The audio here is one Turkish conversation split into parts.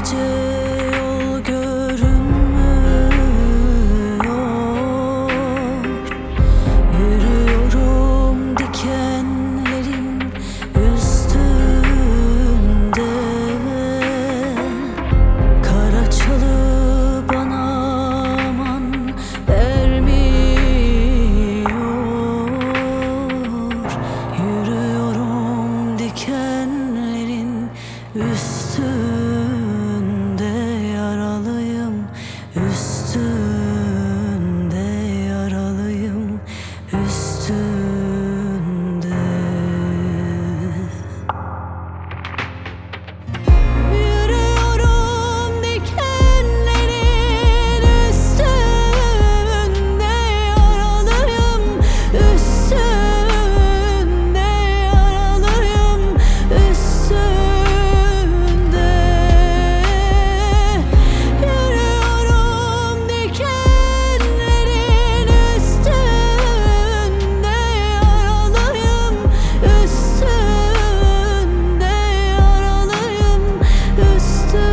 gece yol görünmüyor. Yürüyorum dikenlerin üstünde. Kara çalı bana aman vermiyor. Yürüyorum dikenlerin üstünde, yaralıyım üstünde, yaralıyım üstünde. Yürüyorum dikenlerin üstünde, yaralıyım üstünde, yaralıyım üstünde. Yürüyorum dikenlerin üstünde, yaralıyım üstünde, yaralıyım üstünde.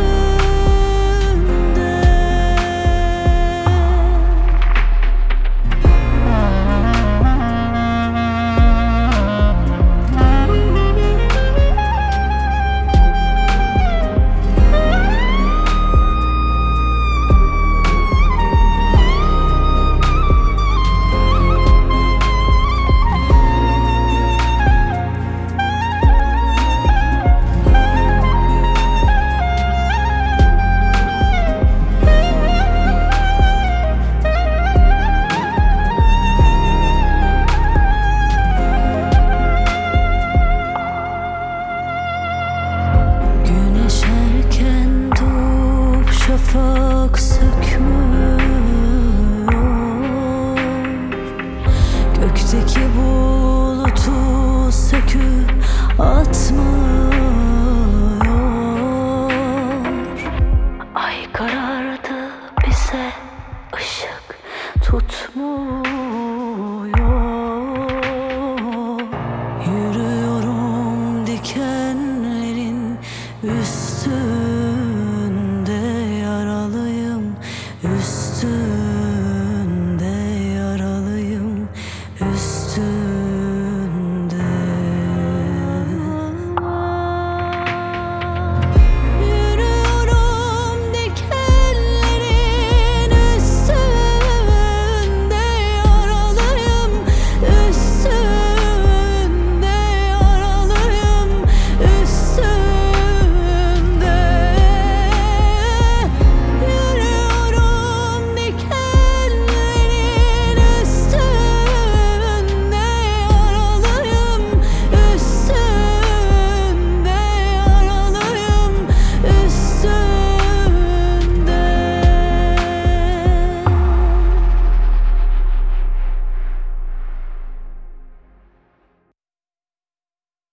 Güneş erken doğup şafak sökmüyor. Gökteki bulutu söküp atmıyor. Ay karardı, bize ışık tutmuyor. Yürüyorum dikenlerin üstünde.